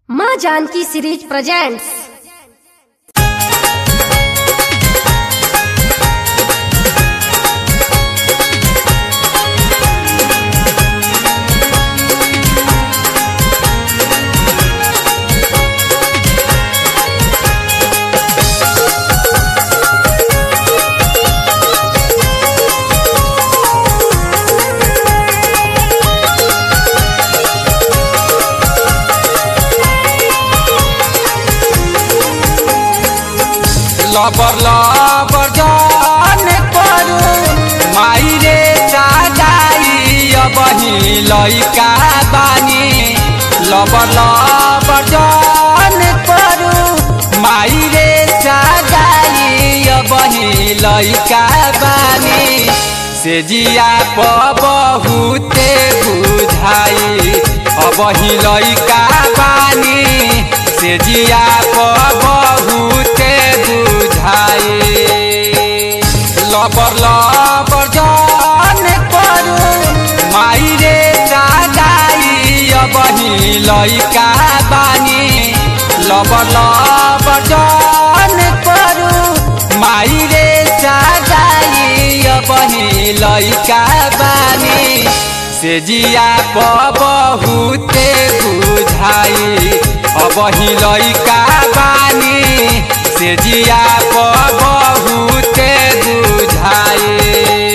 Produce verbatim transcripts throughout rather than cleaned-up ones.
माँ Janaki series presents. लबर लबर जान करू माई रे जाई अबही लइका बानी। लबर लबर जान करू माई रे जाई अबही लइका बानी। से जिया प बहुते बुझाई अबही लइका बानी। से जिया प बहुते लबर लबर जान करू माई रे जाई अबही लइका बानी। लबर लबर जान करू माई रे जाई अबही लइका बानी। से जिया प बहुते बुझाई अबही लइका बानी। से जिया प बहुते बुझाई।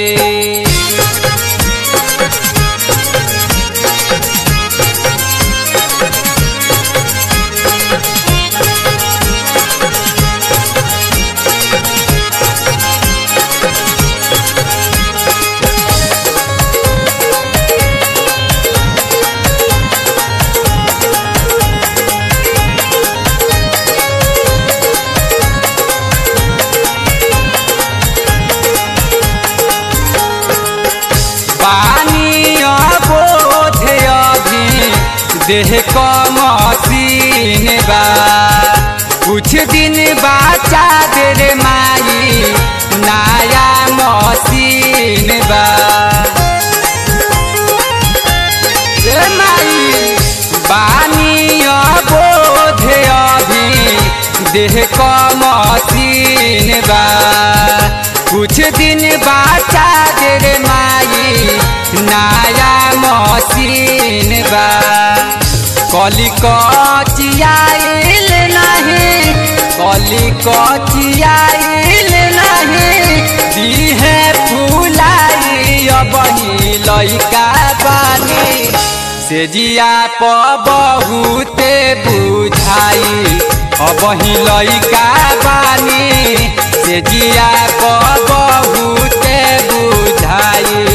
देह क मसीन बा कुछ दिन बाचा दे रे माई नया मसीन बा। रे माई बानी बोध अभी देह क मसीन बा कुछ दिन बाचा दे रे माई नया मसीन बा। कली कचियाइल नहीं कली कचियाइल नहीं दीहे फुलाई अबही लइका बानी। से जिया प बहुते बुझाई अबही लइका बानी। से जिया प बहुते बुझाई।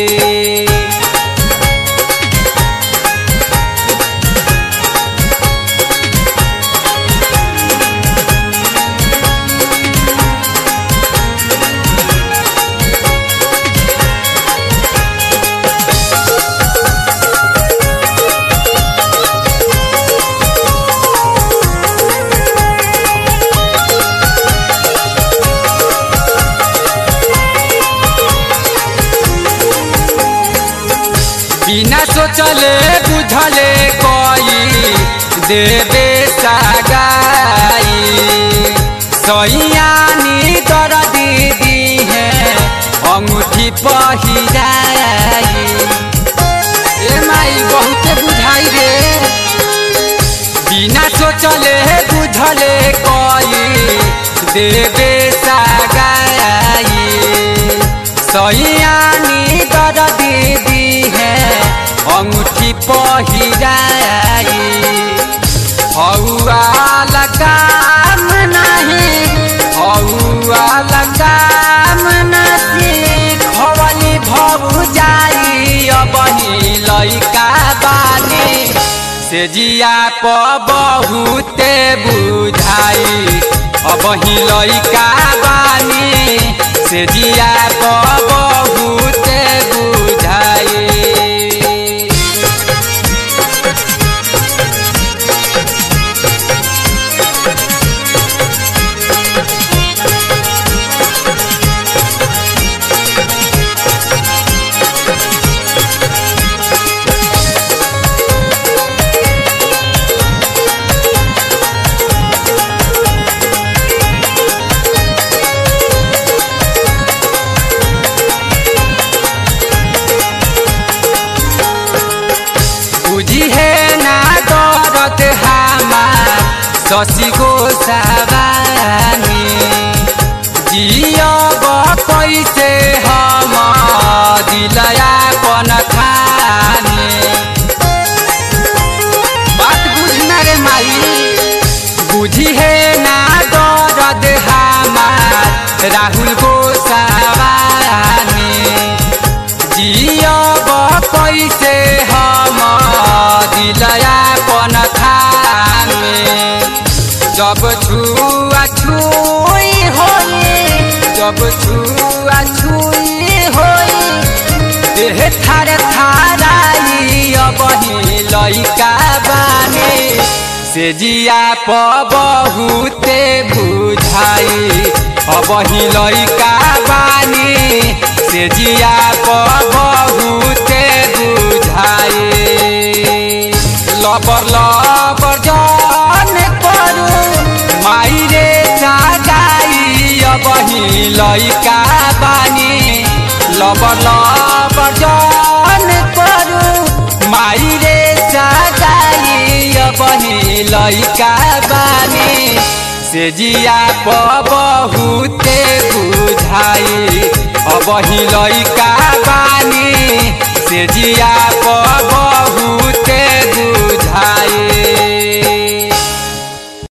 बिना सोचले बुझले कोई देवे सगाई। सैयानी दर दीदी है अंगूठी पहिराई। ए माई बहुत बुझाई रे बिना सोचले बुझले कोई देवे सगाई। सैयानी दर दीदी है अंगूठी पहिराई। हौआ लगाम नहीं हौआ लगाम नहीं खवली भऊ जाई अबही लइका बानी। से जिया प बहुते बुझाई अबही लइका बानी। से जिया प बहुते बुझाई। शशि गोसावानी जियब कैसे हम दिलया पन खानी। बात बुझना रे माई बुझी है ना दर्द हमार राहुल गोसावानी जियब कैसे हम दिलया पन खानी। जब छुआ छुई होई जब छुआ छुई होई देह थार थाराई अबही लइका बानी से जिया प बहुते बुझाई अबही लइका बानी से जिया प बहुते बुझाई। लबर लबर जान करू माई रे जागाई अबही लइका बानी लबर लबर जान करू माई रे जागाई अबही लइका बानी से जिया प बहुते बुझाई अबही लइका बानी से जिया प